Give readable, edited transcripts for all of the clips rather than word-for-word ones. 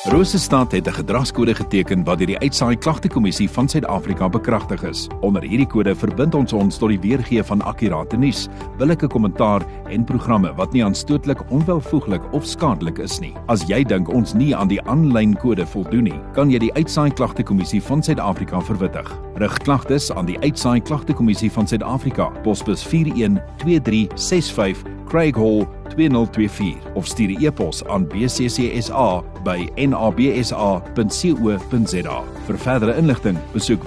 Rosestad het 'n gedragskode geteken wat deur die Uitsaai Klagtekommissie van Suid-Afrika bekragtig is. Onder hierdie kode verbind ons tot die weergee van akkurate nuus, billike kommentaar en programme wat nie aanstootlik, onwelvoeglik of skadelik is nie. As jy dink ons nie aan die aanlyn kode voldoen nie, kan jy die Uitsaai Klagtekommissie van Suid-Afrika verwittig. Rig klagtes aan die Uitsaai Klagtekommissie van Suid-Afrika, posbus 412365, Craig Hall 2024 of stuur 'n e-pos aan bccsa@nabsa.co.za. Vir verdere inligting, besoek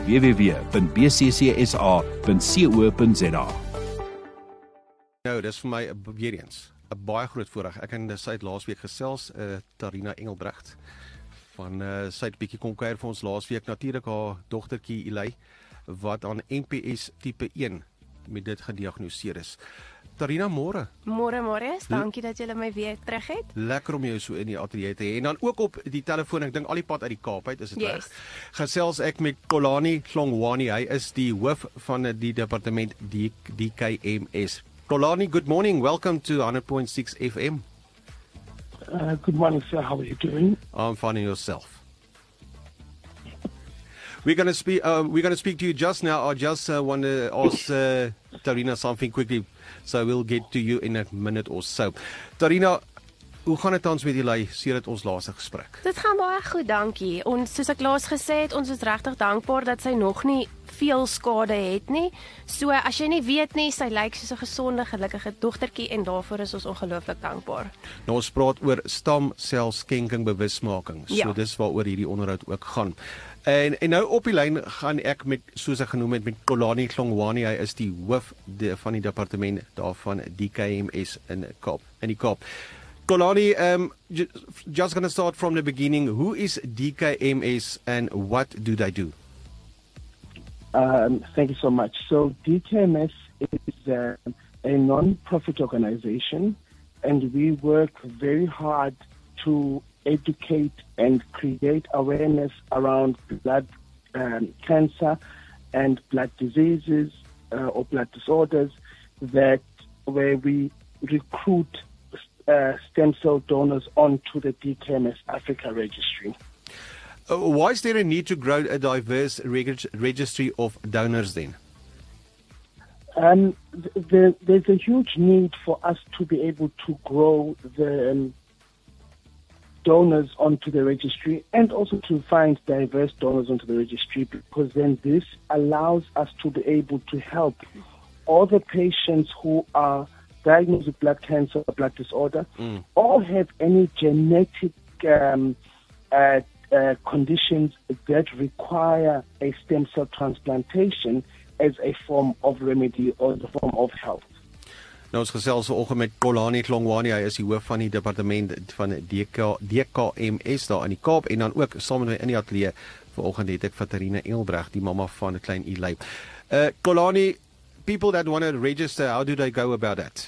www.bccsa.co.za. Nou, dis vir my weer eens 'n baie groot voorreg. Ek en sy het laasweek gesels, Tarina Engelbrecht van sy het bietjie kom kuier vir ons laasweek. Natuurlik haar dogtertjie Eli wat aan NPS tipe 1 met dit gediagnoseer is. Tarina, môre. Môre, dankie dat jy my weer terug het. Lekker om jou so in die ateljee te hê. En dan ook op die telefoon, ek dink al die pad uit die Kaap uit, is dit reg? Gesels ek met Xolani Hlongwane. Hy is die hoof van die departement DKMS. Xolani, good morning. Welcome to 100.6 FM. Good morning, sir. How are you doing? I'm fine, and yourself? We're going to speak to you just now. I just want to ask Tarina something quickly, so we'll get to you in a minute or so. Tarina, hoe gaan dit tans met Eli sedert ons laaste gesprek? Dit gaan baie goed, dankie. Ons, soos ek laas gesê het, ons is regtig dankbaar dat sy nog nie veel skade het nie. So as jy nie weet nie, sy lyk soos 'n gesonde, gelukkige dogtertjie en daarvoor is ons ongelooflik dankbaar. Nou ons praat oor stamselskenking bewusmaking. So Ja. dis waaroor hierdie onderhoud ook gaan. En nou op die lyn gaan ek met, soos ek genoem het, met Xolani Hlongwane. Hy is die hoof van die departement daarvan DKMS in die Kaap. Xolani, just going to start from the beginning. Who is DKMS and what do they do? Thank you so much. So DKMS is a non-profit organization, and we work very hard to educate and create awareness around blood cancer and blood diseases or blood disorders, that where we recruit stem cell donors onto the DKMS Africa registry. Why is there a need to grow a diverse registry of donors then? There's a huge need for us to be able to grow the donors onto the registry, and also to find diverse donors onto the registry, because then this allows us to be able to help all the patients who are diagnosed with blood cancer or blood disorder, or have any genetic conditions that require a stem cell transplantation as a form of remedy or the form of health. Nou ons gesels vanoggend met Xolani Hlongwane. Hy is die hoof van die departement van DKMS daar in die Kaap, en dan ook saam met my in die ateljee vanoggend het ek vir Tarina Engelbrecht, die mamma van 'n klein Eli. Xolani, people that want to register, how do they go about that?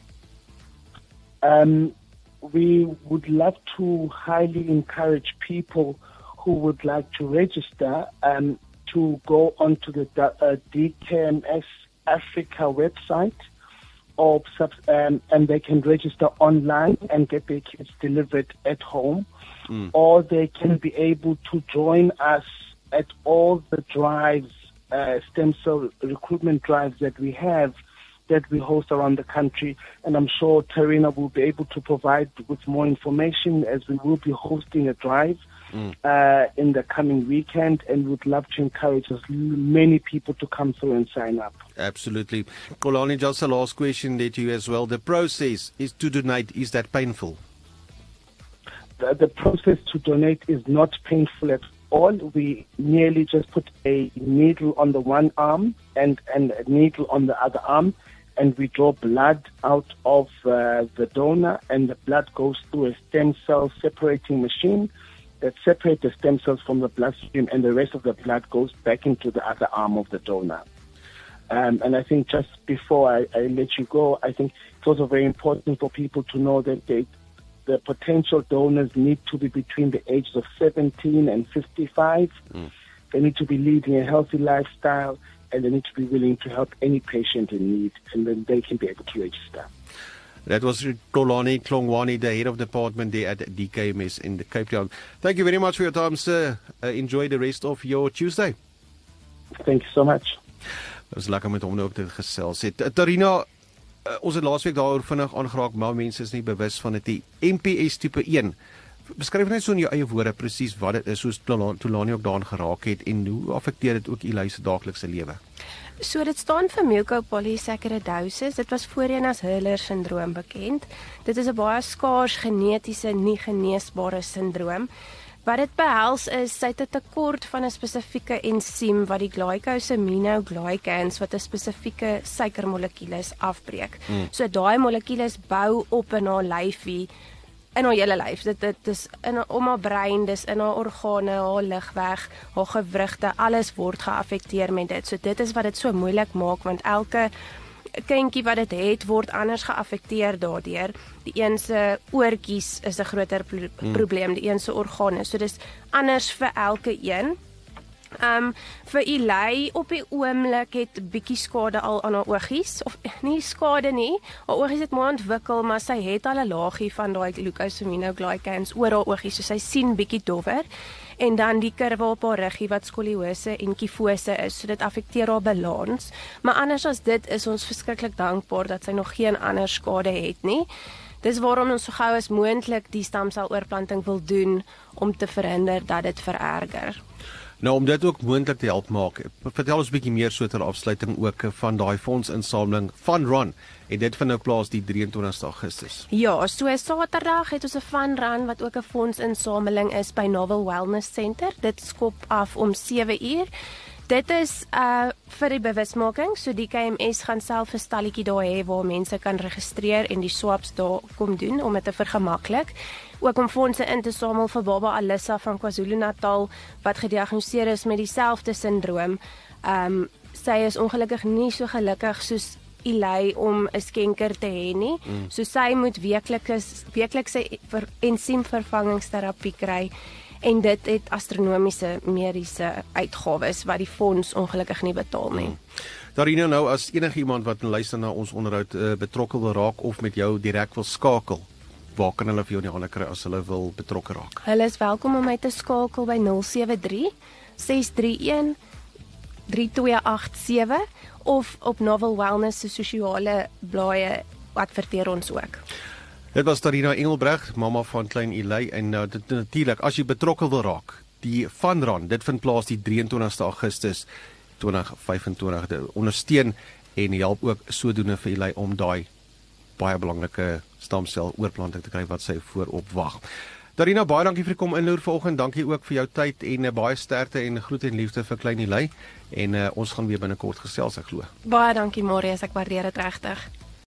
We would love to highly encourage people who would like to register to go onto the DKMS Africa website, and they can register online and get their kits delivered at home, or they can be able to join us at all the drives, stem cell recruitment drives that we have, that we host around the country, and I'm sure Tarina will be able to provide with more information, as we will be hosting a drive in the coming weekend, and would love to encourage as many people to come through and sign up. Absolutely. Xolani, just a last question there to you as well. The process is to donate, is that painful? The process to donate is not painful at all. We merely just put a needle on the one arm and a needle on the other arm, and we draw blood out of the donor, and the blood goes through a stem cell separating machine that separates the stem cells from the bloodstream, and the rest of the blood goes back into the other arm of the donor. And I think just before I let you go, I think it's also very important for people to know that the potential donors need to be between the ages of 17 and 55. They need to be leading a healthy lifestyle, and they need to be willing to help any patient in need, and then they can be able to register. That was Xolani Hlongwane, the head of department there at DKMS in the Cape Town. Thank you very much for your time, sir. Enjoy the rest of your Tuesday. Thank you so much. Dit was lekker met hom nou ook dit gesels het. Tarina, ons het laasweek daaroor vinnig aangeraak, maar mense is nie bewus van dit. Die MPS tipe 1. Beskryf net so in jou eie woorde presies wat dit is, soos Xolani ook daaraan geraak het en hoe affekteer dit ook Eli se daaglikse lewe? So dit staan vir mucopolysaccharidosis. Dit was voorheen as Hurler-sindroom bekend. Dit is 'n baie skaars genetiese nie geneesbare sindroom. Wat dit behels is, sy het 'n tekort van 'n spesifieke ensiem wat die glycosaminoglycans wat 'n spesifieke suikermolekuules afbreek. So daai molekuules bou op in haar lyfie, in haar hele lyf. Dit is om haar brein, dis in haar organe, haar ligweg, haar gewrigte, alles word geaffekteer met dit. So dit is wat dit so moeilik maak, want elke kindjie wat dit het, word anders geaffekteer daardeur. Die een se oortjies is 'n groter probleem, die een se organe. So dis anders vir elke een. Vir Eli op die oomblik het bietjie skade al aan haar oogies, of nie skade nie, haar oogies het maar ontwikkel, maar sy het al 'n laagie van daai glycosaminoglycans oor haar oogies, so sy sien bietjie dowwer, en dan die kurwe op haar ruggie wat skoliose en kifose is, so dit affekteer haar balans, maar anders as dit is ons verskriklik dankbaar dat sy nog geen ander skade het nie. Dis waarom ons so gou as moontlik die stamseloorplanting wil doen, om te verhinder dat dit vererger. Nou, om dit ook moontlik te help maak, vertel ons 'n bietjie meer so ter afsluiting ook van daai fondsinsameling Fun Run, en dit vind nou plaas die 23 Augustus. Ja, so Saterdag het ons 'n Fun Run wat ook 'n fondsinsameling is by Novel Wellness Center. Dit skop af om 7 uur. Dit is vir die bewusmaking, so die KMS gaan self 'n stalletjie daar hê waar mense kan registreer en die swaps daar kom doen om dit te vergemaklik. Ook om fondse in te samel vir baba Alissa van KwaZulu-Natal wat gediagnoseer is met dieselfde sindroom. Sy is ongelukkig nie so gelukkig soos Eli om 'n skenker te hê nie. So sy moet weeklikse ensiemvervangingsterapie kry. En dit het astronomiese mediese uitgawes wat die fonds ongelukkig nie betaal nie. Tarina, nou as enige iemand wat luister na ons onderhoud betrokke wil raak of met jou direk wil skakel, waar kan hulle vir jou in die hande kry as hulle wil betrokke raak? Hulle is welkom om my te skakel by 073 631 3287 of op Novel Wellness se sosiale blaaie adverteer ons ook. Dit was Tarina Engelbreg, mamma van klein Eli, en dit natuurlik, as jy betrokke wil raak, die Fun Run, dit vind plaas die 23 Augustus 2025, ondersteun en help ook sodoende vir Eli om daai baie belangrike stamseloorplanting te kry wat sy voorop wag. Tarina, baie dankie vir die kom inloer vanoggend, dankie ook vir jou tyd en baie sterkte en groete en liefde vir klein Eli, en ons gaan weer binnekort gesels, ek glo. Baie dankie Marius, ek waardeer dit regtig.